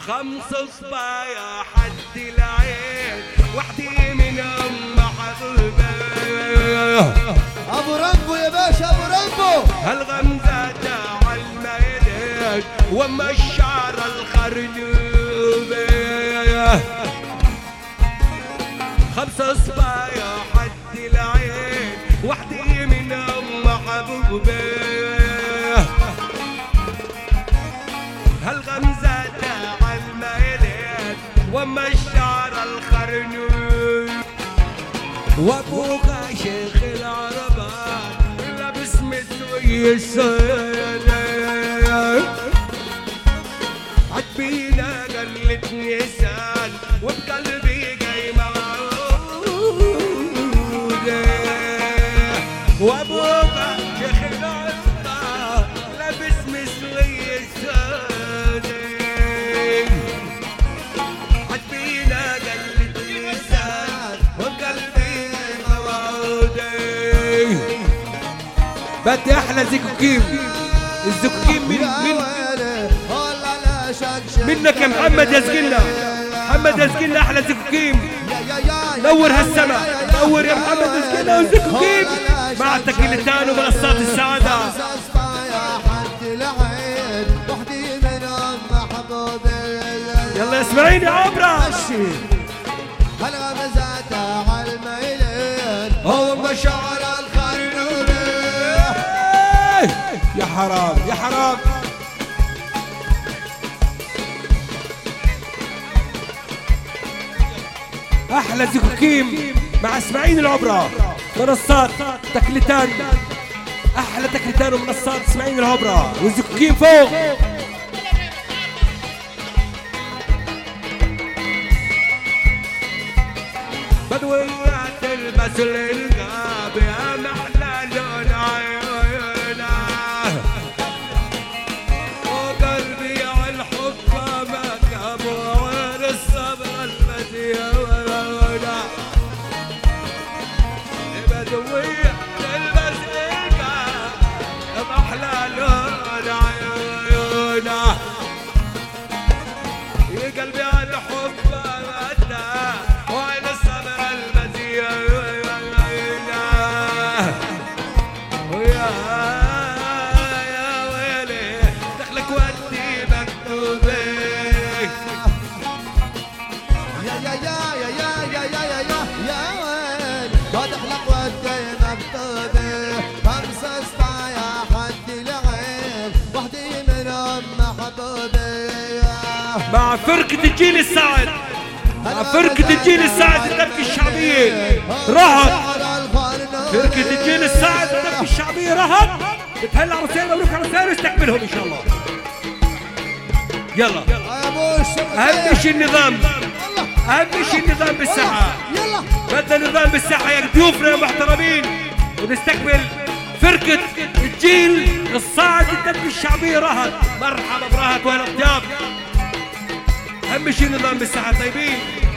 5 صبايا حد العين وحدي منهم محبوبة. ابو رمبو يا باشا ابو رمبو. هالغمزة على الميدان وما الشعر الخرنوبة. 5 صبايا حد العين وحدي منهم محبوبة. هالغمزة على الميدان وما الشعر الخرنوب. وابوها شيخ العربان لابس مسوي السنة عجبينا قلت نسان وبقلبي جاي معودة. وابوها شيخ العربان لابس مسوي السنة عجبينا قلت نسان وبقلبي بدي احلى زكوكيم. الزكوكيم منك يا محمد يا زقلنا. محمد يا زقلنا احلى زكوكيم. نور هالسما نور يا محمد يا زقلنا والزكوكيم مع تكيلتان ومنصات السعادة. يلا اسمعيني عبرة. هالغمزات على الميلين هو مشاعر يا حرام يا حرام. احلى زكوكيم مع اسماعيل العبرة منصات تكلتان. احلى تكلتان ومنصات اسماعيل العبرة والزكوكيم فوق. بدوية تلبس الرقاب يا محلى لون عيونها وقلبي على الحب مكب وين الصبر المديونة. بدوية تلبس الرقاب يا محلى لون عيونها يا قلبي على الحب مع فرقة الجيل السعد. مع فرقة الجيل السعد الدبكة الشعبية رهط. فرقة الجيل السعد الدبكة الشعبية رهط بتهلا عروسين. مبروك عروسين واستقبلهم ان شاء الله. يلا اهم شيء النظام. اهم شيء النظام بالساحة. بدنا نظام بالساحة يا ضيوفنا المحترمين. ونستقبل فرقة الجيل الصاعد الدبكة الشعبية رهط. مرحبا برهط وين الضياف. اهم شيء النظام بالساحة. طيبين.